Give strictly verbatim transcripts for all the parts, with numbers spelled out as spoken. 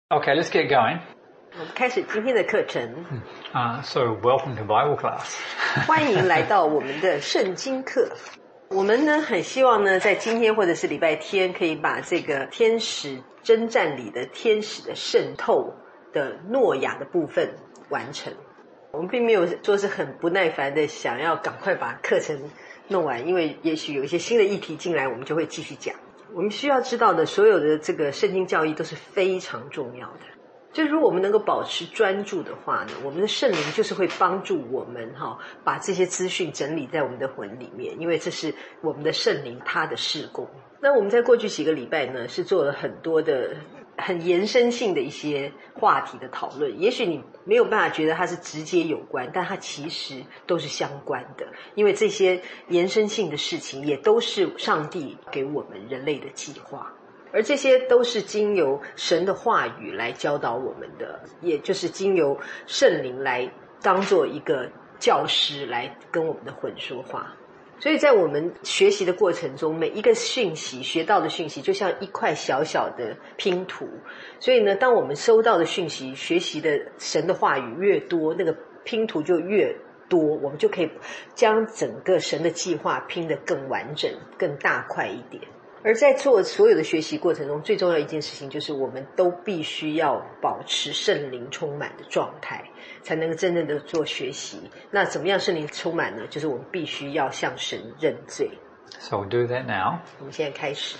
Okay, let's get going. 我们开始今天的课程。 Uh, so welcome to Bible class. 欢迎来到我们的圣经课。我们呢很希望呢在今天或者是礼拜天可以把这个天使征战里的天使的渗透的诺亚的部分完成。我们并没有说是很不耐烦的想要赶快把课程弄完，因为也许有一些新的议题进来，我们就会继续讲。我们需要知道的所有的这个圣经教义都是非常重要的。就如果我们能够保持专注的话呢，我们的圣灵就是会帮助我们哈，把这些资讯整理在我们的魂里面，因为这是我们的圣灵他的事工。那我们在过去几个礼拜呢，是做了很多的很延伸性的一些话题的讨论，也许你没有办法觉得它是直接有关，但它其实都是相关的，因为这些延伸性的事情也都是上帝给我们人类的计划，而这些都是经由神的话语来教导我们的，也就是经由圣灵来当做一个教师来跟我们的魂说话。所以在我们学习的过程中，每一个讯息学到的讯息就像一块小小的拼图，所以呢当我们收到的讯息学习的神的话语越多，那个拼图就越多，我们就可以将整个神的计划拼得更完整更大块一点。而在做所有的学习过程中，最重要一件事情就是我们都必须要保持圣灵充满的状态，才能够真正的做学习。那怎么样圣灵充满呢？就是我们必须要向神认罪。 So we'll do that now. 我们现在开始。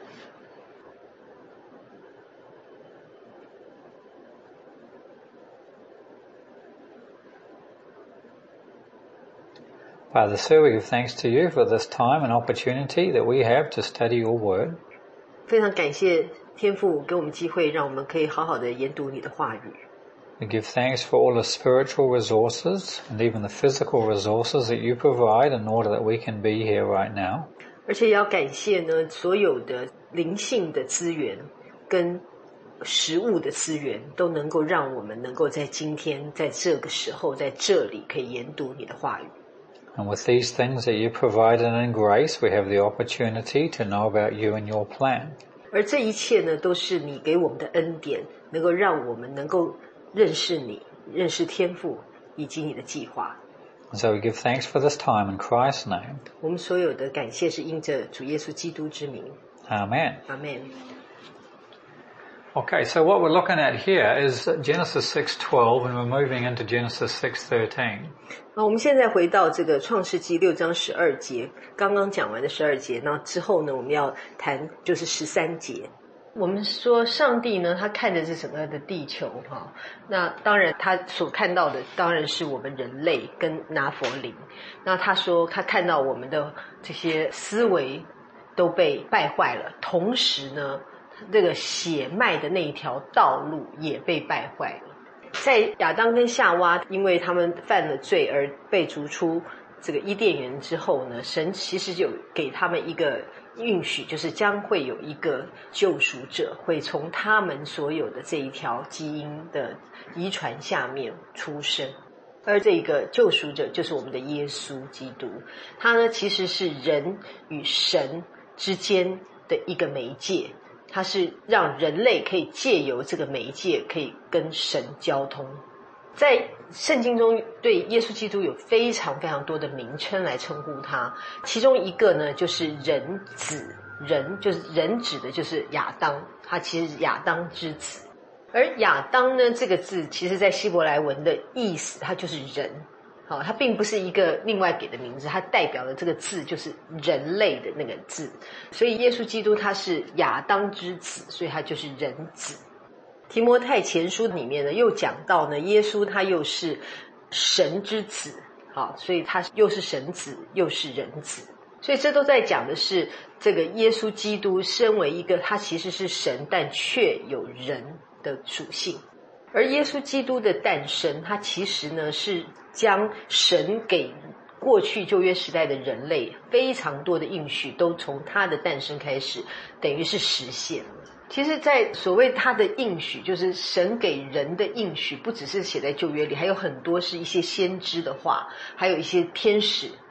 Father, sir, we give thanks to you for this time and opportunity that we have to study your word. 非常感谢天父给我们机会，让我们可以好好的研读你的话语。 We give thanks for all the spiritual resources and even the physical resources that you provide in order that we can be here right now. 而且也要感谢呢所有的灵性的资源跟食物的资源，都能够让我们能够在今天在这个时候在这里可以研读你的话语。 And with these things that you provided in grace, we have the opportunity to know about you and your plan. 而这一切呢都是你给我们的恩典，能够让我们能够认识你，认识天父以及你的计划。 And so we give thanks for this time in Christ's name. 我们所有的感谢是因着主耶稣基督之名。 Amen. Amen. Okay, so what we're looking at here is Genesis six twelve, and we're moving into Genesis six thirteen. 那我们现在回到这个创世纪六章十二节，刚刚讲完的十二节，那之后呢我们要谈就是十三节。我们说上帝呢他看的是什么样的地球哈？那当然他所看到的当然是我们人类跟拿佛林。那他说他看到我们的这些思维都被败坏了，同时呢这个血脉的那一条道路也被败坏了。在亚当跟夏娃因为他们犯了罪而被逐出这个伊甸园之后呢，神其实就给他们一个允许，就是将会有一个救赎者会从他们所有的这一条基因的遗传下面出生，而这个救赎者就是我们的耶稣基督。他呢其实是人与神之间的一个媒介，它是让人类可以借由这个媒介可以跟神交通。在圣经中对耶稣基督有非常非常多的名称来称呼他，其中一个呢就是人子，人就是人指的就是亚当，他其实是亚当之子。而亚当呢这个字其实在希伯来文的意思它就是人，好，它并不是一个另外给的名字，它代表的这个字就是人类的那个字，所以耶稣基督他是亚当之子，所以他就是人子。提摩太前书里面呢又讲到呢耶稣他又是神之子，好，所以他又是神子又是人子，所以这都在讲的是这个耶稣基督身为一个他其实是神但却有人的属性。而耶稣基督的诞生，他其实呢是将神给过去旧约时代的人类非常多的应许都从他的诞生开始等于是实现了。其实在所谓他的应许，就是神给人的应许，不只是写在旧约里，还有很多是一些先知的话，还有一些天使好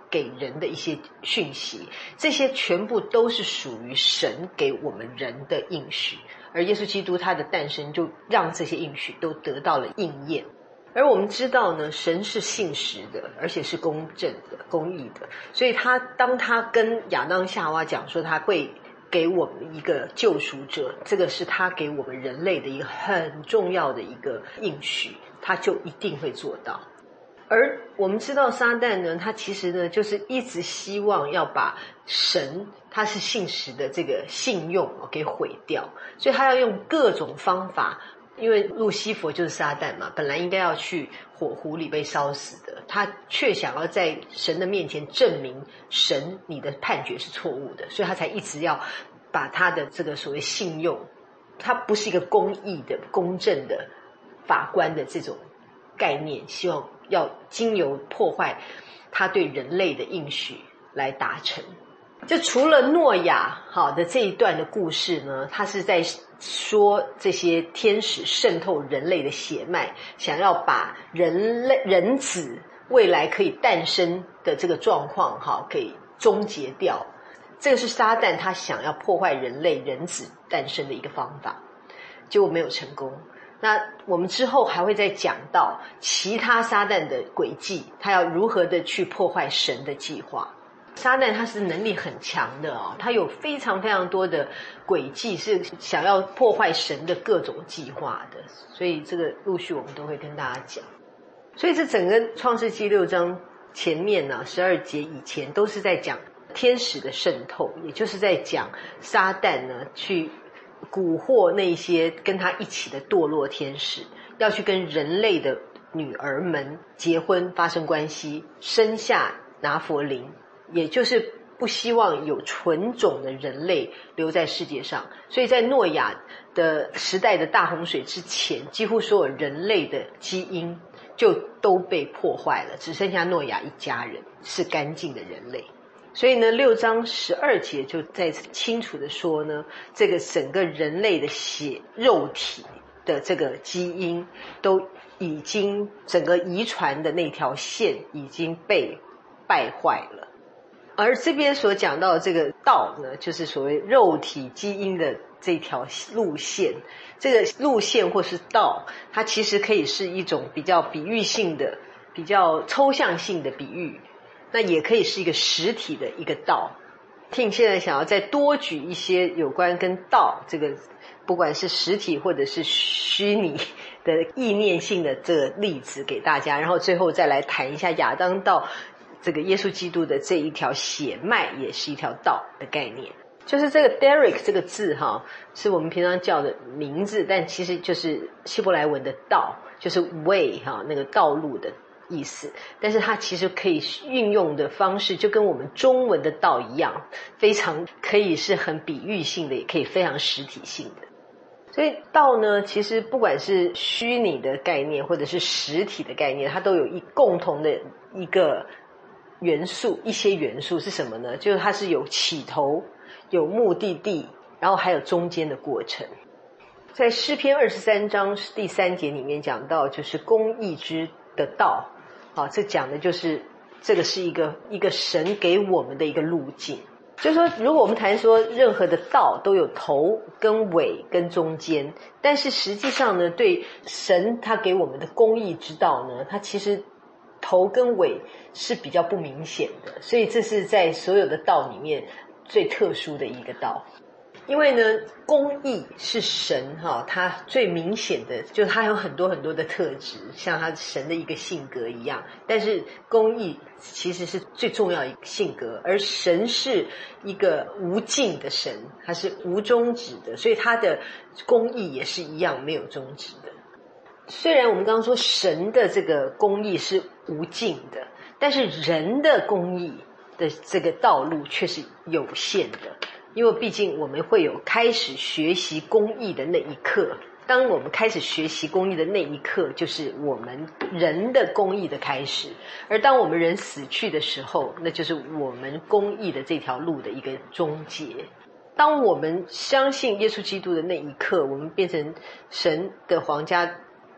给人的一些讯息，这些全部都是属于神给我们人的应许，而耶稣基督他的诞生就让这些应许都得到了应验。而我们知道呢，神是信实的，而且是公正的、公义的，所以他当他跟亚当夏娃讲说他会给我们一个救赎者，这个是他给我们人类的一个很重要的一个应许，他就一定会做到。而我们知道撒旦呢，他其实呢就是一直希望要把神他是信实的这个信用给毁掉，所以他要用各种方法，因为路西弗就是撒旦嘛，本来应该要去火湖里被烧死的，他却想要在神的面前证明神你的判决是错误的，所以他才一直要把他的这个所谓信用，他不是一个公义的公正的法官的这种概念，希望要经由破坏他对人类的应许来达成。就除了诺亚好的这一段的故事呢，他是在说这些天使渗透人类的血脉，想要把人类人子未来可以诞生的这个状况哈给终结掉。这个是撒旦他想要破坏人类人子诞生的一个方法，结果没有成功。那我们之后还会再讲到其他撒旦的诡计，他要如何的去破坏神的计划。撒旦他是能力很强的哦，他有非常非常多的诡计，是想要破坏神的各种计划的，所以这个陆续我们都会跟大家讲。所以这整个创世纪六章前面呢、啊，十二节以前都是在讲天使的渗透，也就是在讲撒旦呢去蛊惑那些跟他一起的堕落天使，要去跟人类的女儿们结婚发生关系，生下拿弗林，也就是不希望有纯种的人类留在世界上。所以在诺亚的时代的大洪水之前，几乎所有人类的基因就都被破坏了，只剩下诺亚一家人是干净的人类。所以呢，六章十二节就再次清楚的说呢，这个整个人类的血肉体的这个基因都已经整个遗传的那条线已经被败坏了。而这边所讲到的这个道呢，就是所谓肉体基因的这条路线，这个路线或是道，它其实可以是一种比较比喻性的、比较抽象性的比喻，那也可以是一个实体的一个道。听现在想要再多举一些有关跟道这个不管是实体或者是虚拟的意念性的这个例子给大家，然后最后再来谈一下亚当到这个耶稣基督的这一条血脉也是一条道的概念。就是这个 Derek 这个字哈，是我们平常叫的名字，但其实就是希伯来文的道，就是 way 哈，那个道路的意思。但是它其实可以运用的方式就跟我们中文的道一样，非常可以是很比喻性的，也可以非常实体性的。所以道呢，其实不管是虚拟的概念或者是实体的概念，它都有一共同的一个元素，一些元素是什么呢？就是它是有起头，有目的地，然后还有中间的过程。在诗篇二十三章第三节里面讲到，就是公义之的道，好，这讲的就是这个是一个一个神给我们的一个路径。就是说，如果我们谈说任何的道都有头跟尾跟中间，但是实际上呢，对神他给我们的公义之道呢，它其实头跟尾是比较不明显的，所以这是在所有的道里面最特殊的一个道。因为呢，公义是神哈，他最明显的就是他有很多很多的特质，像他神的一个性格一样。但是公义其实是最重要的一个性格，而神是一个无尽的神，他是无终止的，所以他的公义也是一样没有终止的。虽然我们刚刚说神的这个公义是无尽的，但是人的公义的这个道路却是有限的。因为毕竟我们会有开始学习公义的那一刻，当我们开始学习公义的那一刻，就是我们人的公义的开始，而当我们人死去的时候，那就是我们公义的这条路的一个终结。当我们相信耶稣基督的那一刻，我们变成神的皇家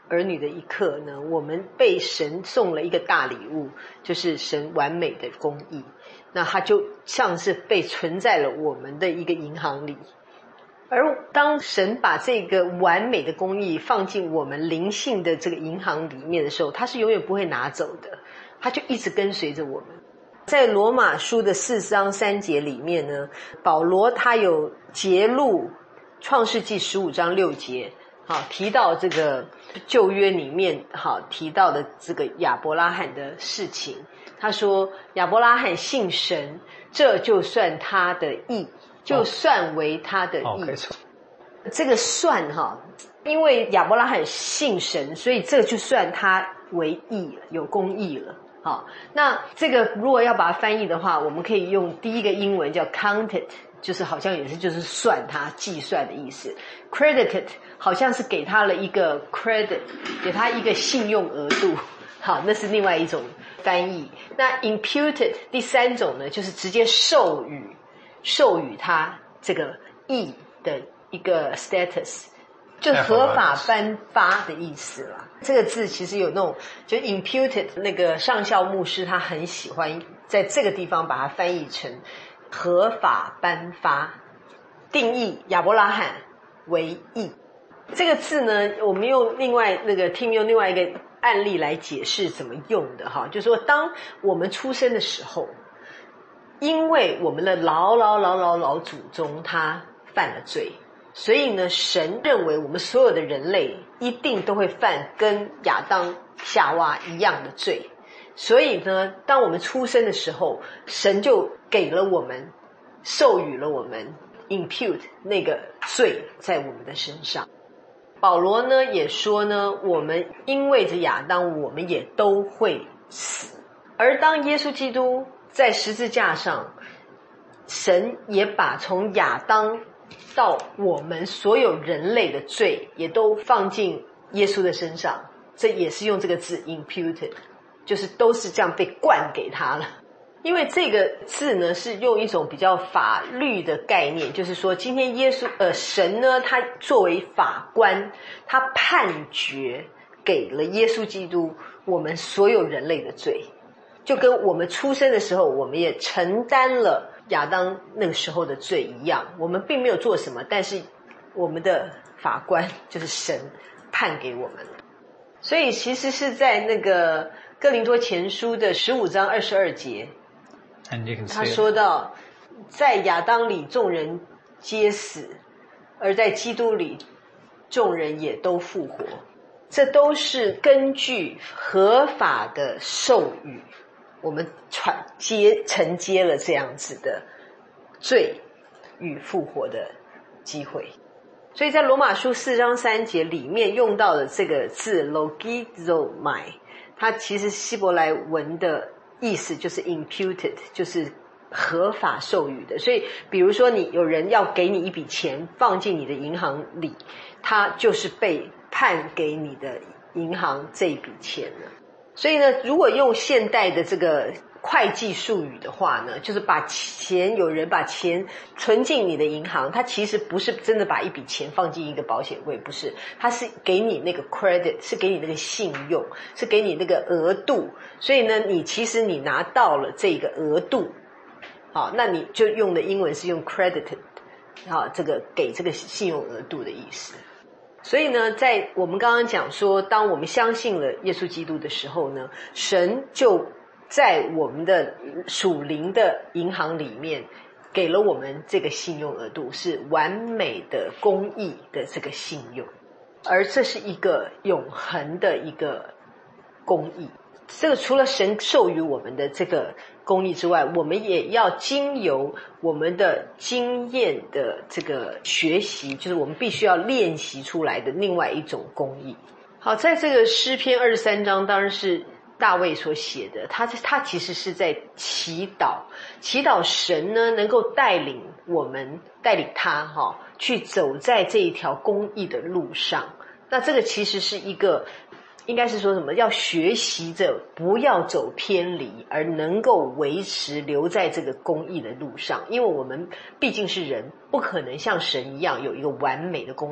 儿女的一刻呢，我们被神送了一个大礼物，就是神完美的公义，那它就像是被存在了我们的一个银行里。而当神把这个完美的公义放进我们灵性的这个银行里面的时候，它是永远不会拿走的，它就一直跟随着我们。在罗马书的四章三节里面呢，保罗他有揭露创世纪十五章六节，好提到这个旧约里面好提到的这个亚伯拉罕的事情。他说亚伯拉罕信神，这就算他的义，就算为他的义。 哦哦、 这个算哈，因为亚伯拉罕信神，所以这就算他为义了，有公义了。好，那这个如果要把它翻译的话，我们可以用第一个英文叫 counted， 就是好像也是就是算它计算的意思。credited 好像是给他了一个 credit， 给他一个信用额度。好，那是另外一种翻译。那 imputed 第三种呢，就是直接授予授予他这个义的一个 status， 就是合法颁发的意思啦。这个字其实有那种就 imputed， 那个上校牧师他很喜欢在这个地方把它翻译成合法颁发，定义亚伯拉罕为义。这个字呢，我们用另外那个 Tim 用另外一个案例来解释怎么用的哈，就是说当我们出生的时候，因为我们的老老老老老祖宗他犯了罪，所以呢神认为我们所有的人类一定都会犯跟亚当夏娃一样的罪，所以呢当我们出生的时候，神就给了我们授予了我们 impute 那个罪在我们的身上。保罗呢也说呢，我们因为着亚当我们也都会死，而当耶稣基督在十字架上，神也把从亚当到我们所有人类的罪也都放进耶稣的身上，这也是用这个字 imputed， 就是都是这样被灌给他了。因为这个字呢是用一种比较法律的概念，就是说今天耶稣呃神呢他作为法官，他判决给了耶稣基督我们所有人类的罪，就跟我们出生的时候我们也承担了亚当那个时候的罪一样，我们并没有做什么，但是我们的法官就是神判给我们了。所以其实是在那个哥林多前书的十五章二十二节，他说到在亚当里众人皆死，而在基督里众人也都复活，这都是根据合法的授予，我们传接承接了这样子的罪与复活的机会。所以在罗马书四章三节里面用到的这个字 logizomai， 它其实希伯来文的意思就是 imputed， 就是合法授予的。所以比如说你有人要给你一笔钱放进你的银行里，他就是被判给你的银行这一笔钱了。所以呢，如果用现代的这个会计术语的话呢，就是把钱，有人把钱存进你的银行，他其实不是真的把一笔钱放进一个保险柜，不是，他是给你那个 credit， 是给你那个信用，是给你那个额度。所以呢，你其实你拿到了这个额度，好，那你就用的英文是用 credited， 好，这个给这个信用额度的意思。所以呢，在我们刚刚讲说，当我们相信了耶稣基督的时候呢，神就在我们的属灵的银行里面给了我们这个信用额度，是完美的公义的这个信用，而这是一个永恒的一个公义。这个除了神授予我们的这个公义之外，我们也要经由我们的经验的这个学习，就是我们必须要练习出来的另外一种公义。好，在这个诗篇二十三章当然是大卫所写的，他他其实是在祈祷，祈祷神呢能够带领我们，带领他哈、哦、去走在这一条公义的路上。那这个其实是一个应该是说什么，要学习着不要走偏离，而能够维持留在这个公义的路上。因为我们毕竟是人，不可能像神一样有一个完美的公义，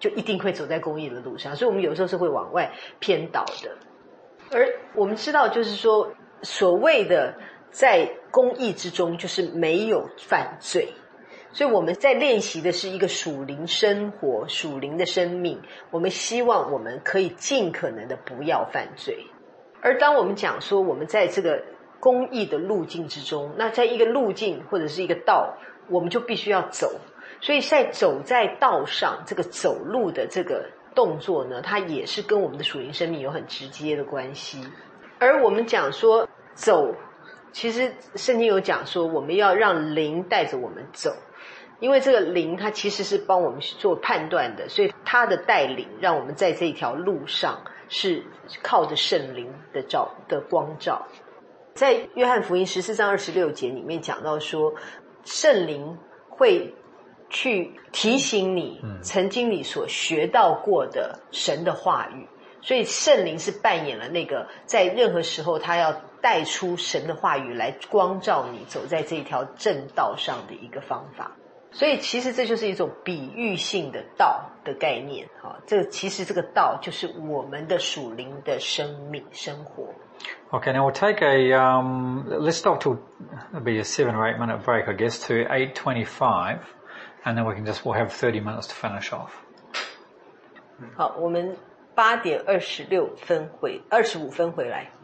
就一定会走在公益的路上，所以我们有时候是会往外偏倒的。而我们知道就是说，所谓的在公益之中就是没有犯罪，所以我们在练习的是一个属灵生活，属灵的生命，我们希望我们可以尽可能的不要犯罪。而当我们讲说我们在这个公益的路径之中，那在一个路径或者是一个道，我们就必须要走，所以在走在道上这个走路的这个动作呢，它也是跟我们的属灵生命有很直接的关系。而我们讲说走，其实圣经有讲说我们要让灵带着我们走，因为这个灵它其实是帮我们做判断的，所以它的带领让我们在这条路上是靠着圣灵的照的光照。在约翰福音十四章二十六节里面讲到说，圣灵会去提醒你曾经你所学到过的神的话语，所以圣灵是扮演了那个在任何时候他要带出神的话语来光照你走在这条正道上的一个方法。所以其实这就是一种比喻性的道的概念，这个其实这个道就是我们的属灵的生命生活。 Okay, now we'll take a, um, let's stop to, it'll be a seven or eight minute break, I guess, to eight twenty-five, and then we can just, we'll have thirty minutes to finish off. 好，我们八点二十六分回，二十五分回来。